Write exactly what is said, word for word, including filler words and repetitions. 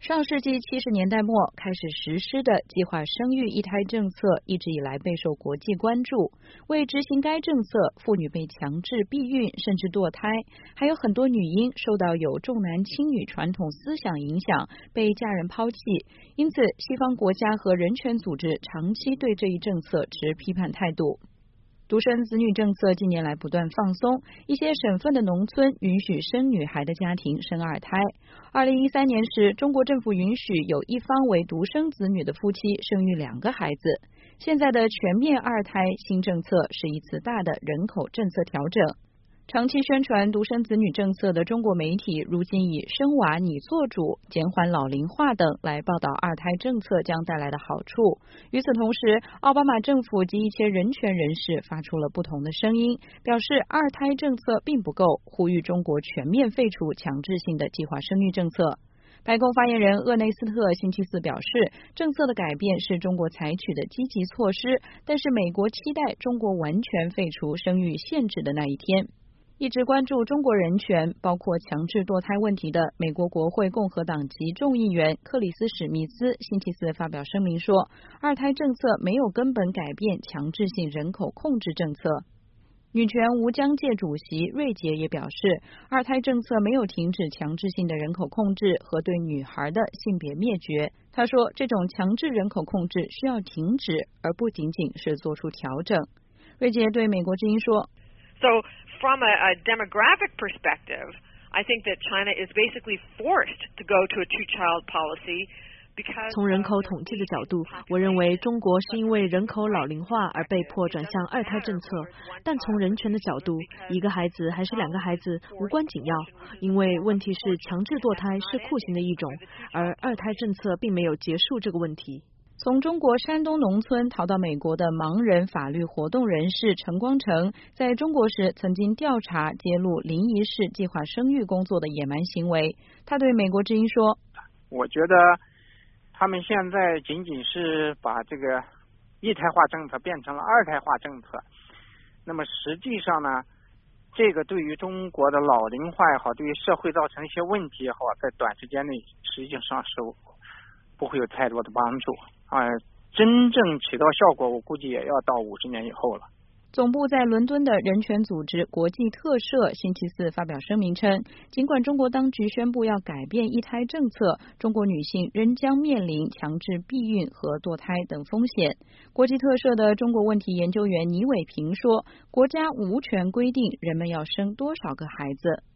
上世纪七十年代末开始实施的计划生育一胎政策一直以来备受国际关注。为执行该政策，妇女被强制避孕甚至堕胎，还有很多女婴受到有重男轻女传统思想影响，被家人抛弃。因此，西方国家和人权组织长期对这一政策持批判态度。独生子女政策近年来不断放松，一些省份的农村允许生女孩的家庭生二胎。二零一三年时，中国政府允许有一方为独生子女的夫妻生育两个孩子。现在的全面二胎新政策是一次大的人口政策调整。长期宣传独生子女政策的中国媒体，如今以生娃你做主、减缓老龄化等来报道二胎政策将带来的好处。与此同时，奥巴马政府及一些人权人士发出了不同的声音，表示二胎政策并不够，呼吁中国全面废除强制性的计划生育政策。白宫发言人厄内斯特星期四表示，政策的改变是中国采取的积极措施，但是美国期待中国完全废除生育限制的那一天。一直关注中国人权，包括强制堕胎问题的美国国会共和党籍众议员克里斯史密斯星期四发表声明说，二胎政策没有根本改变强制性人口控制政策。女权无疆界主席瑞杰也表示，二胎政策没有停止强制性的人口控制和对女孩的性别灭绝。他说，这种强制人口控制需要停止，而不仅仅是做出调整。瑞杰对美国之音说， So from a, a demographic perspective, I think that China is basically forced to go to a two-child policy. 从人口统计的角度，我认为中国是因为人口老龄化而被迫转向二胎政策。但从人权的角度，一个孩子还是两个孩子无关紧要，因为问题是强制堕胎是酷刑的一种，而二胎政策并没有结束这个问题。 从中国山东农村逃到美国的盲人法律活动人士陈光诚，在中国时曾经调查揭露临沂市计划生育工作的野蛮行为。他对美国之音说， 我觉得他们现在仅仅是把这个一胎化政策变成了二胎化政策，那么实际上呢，这个对于中国的老龄化也好，对于社会造成一些问题也好，在短时间内实际上是不会有太多的帮助啊，真正起到效果，我估计也要到五十年以后了。 总部在伦敦的人权组织国际特赦星期四发表声明称，尽管中国当局宣布要改变一胎政策，中国女性仍将面临强制避孕和堕胎等风险。国际特赦的中国问题研究员倪伟平说，国家无权规定人们要生多少个孩子。